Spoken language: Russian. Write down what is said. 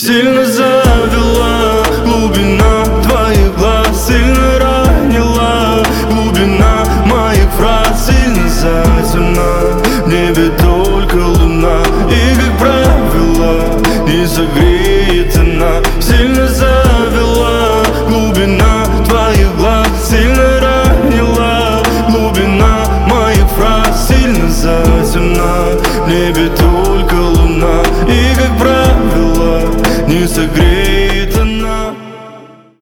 Сильно завела глубина твоих глаз, сильно ранила глубина моих фраз. Сильно затемна, в небе только луна, и, как правило, не согреет она. Сильно завела глубина твоих глаз, сильно ранила глубина моих фраз. Сильно затемна, в небе только луна, и, как правило, не согреет.